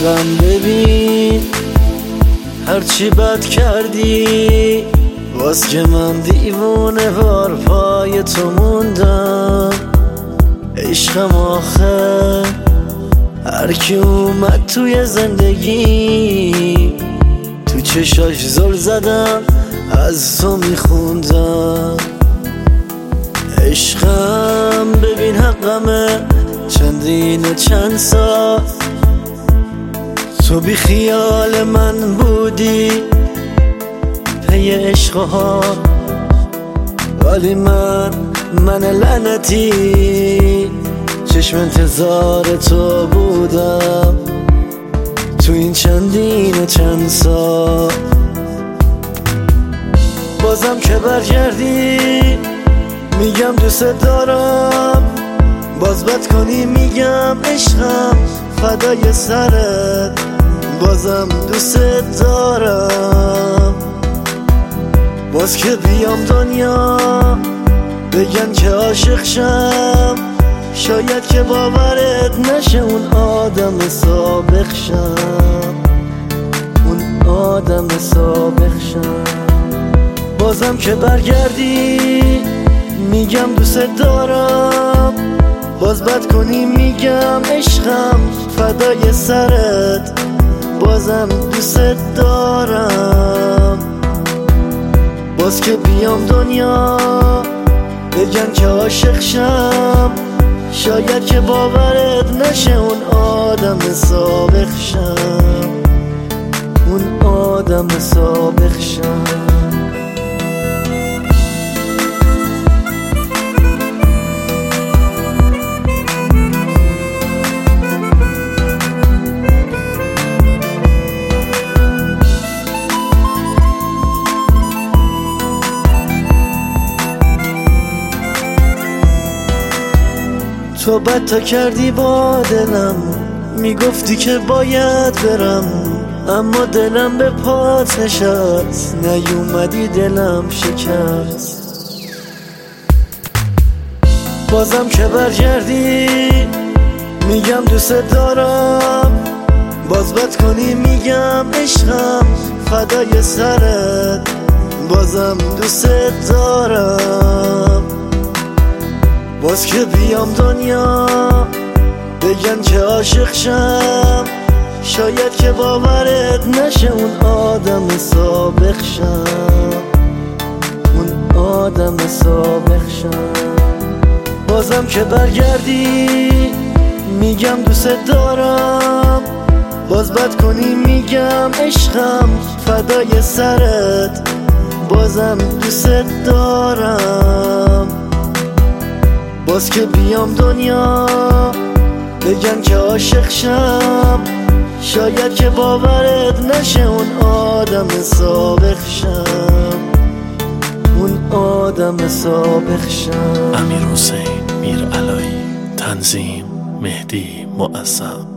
عشقم ببین هرچی بد کردی، باز که من دیوونه وار پای تو موندم. عشقم آخه هر کی اومد توی زندگی، تو چشاش زل زدم از تو میخوندم. عشقم ببین حقمه چندین و چند سال تو بی خیال من بودی پی عشقها، ولی من لعنتی چشم انتظار تو بودم تو این چندین و چند سال. بازم که برگردی میگم دوست دارم، باز بد کنی میگم عشقم فدای سرت، بازم دوست دارم. باز که بیام دنیا بگن که عاشق شم، شاید که باورت نشه اون آدم سابق شم، اون آدم سابق شم. بازم که برگردی میگم دوست دارم، باز بد کنی میگم عشقم فدای سرت، بازم دوست دارم. باز که بیام دنیا بگن که عاشق شم، شاید که باورت نشه اون آدم سابق شم، اون آدم سابق شم. تو بد تا کردی با دلم، میگفتی که باید برم، اما دلم به پات نشست، نیومدی دلم شکست. بازم که برگردی میگم دوست دارم، باز بد کنی میگم عشقم فدای سرت، بازم دوست دارم. باز که بیام دنیا بگن که عاشق شم، شاید که باورت نشه اون آدم سابق شم، اون آدم سابق شم. بازم که برگردی میگم دوست دارم، باز بد کنی میگم عشقم فدای سرت، بازم دوست دارم. باز که بیام دنیا بگن که عاشق شم، شاید که باورت نشه اون آدم سابق شم، اون آدم سابق شم. امیرحسین میرعلایی، تنظیم مهدی معظم.